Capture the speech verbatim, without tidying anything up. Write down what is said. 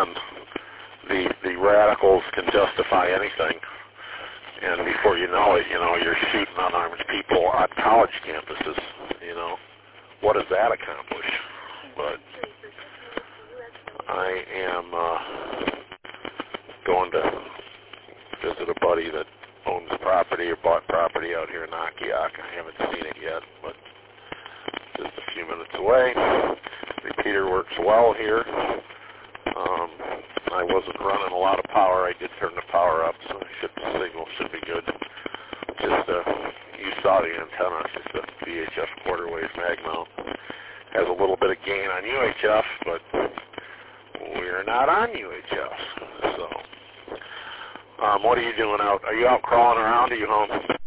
again, the the radicals can justify anything, and before you know it, you know, you're shooting unarmed people on college campuses. You know, what does that accomplish? But I am uh, going to visit a buddy that owns property or bought property out here in Akiak. I haven't seen it yet, but just a few minutes away. Repeater works well here. Um, I wasn't running a lot of power. I did turn the power up, so should, the signal should be good. Just uh, you saw the antenna. It's just a V H F quarter wave mag mount. Has a little bit of gain on U H F, but we're not on U H F. So, um, what are you doing out? Are you out crawling around? Or are you home?